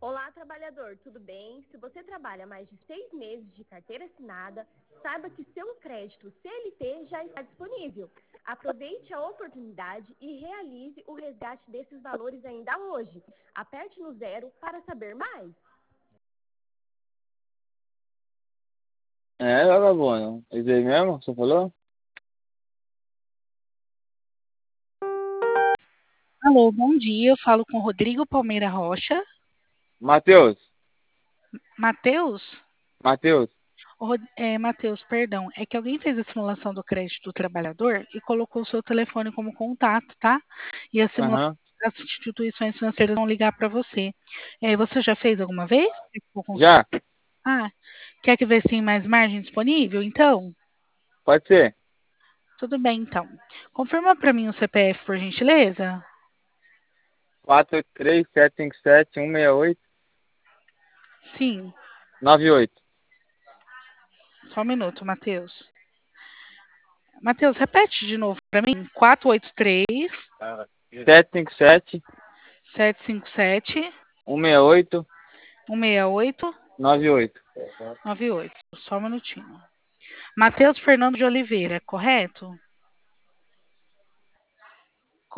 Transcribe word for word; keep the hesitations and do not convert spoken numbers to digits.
Olá, trabalhador, tudo bem? Se você trabalha mais de seis meses de carteira assinada, saiba que seu crédito C L T já está disponível. Aproveite a oportunidade e realize o resgate desses valores ainda hoje. Aperte no zero para saber mais. É, vagabundo. Isso aí mesmo? Você falou? Alô, bom dia. Eu falo com Rodrigo Palmeira Rocha. Matheus. Matheus? Matheus. Ô, Rod- É, Matheus, perdão. É que alguém fez a simulação do crédito do trabalhador e colocou o seu telefone como contato, tá? E a simulação Aham. das instituições financeiras vão ligar para você. É, você já fez alguma vez? Ficou com- Já? Ah, quer que ver se tem mais margem disponível? Então, Pode ser. tudo bem, então. Confirma para mim o C P F, por gentileza? quatro oito três, sete cinco sete, um seis oito, Sim, nove oito. só um minuto, Matheus. Matheus, repete de novo para mim. quatro oito três, sete cinco sete, sete cinco sete, um seis oito, um seis oito, nove oito. nove oito. Só um minutinho. Matheus Fernando de Oliveira, correto?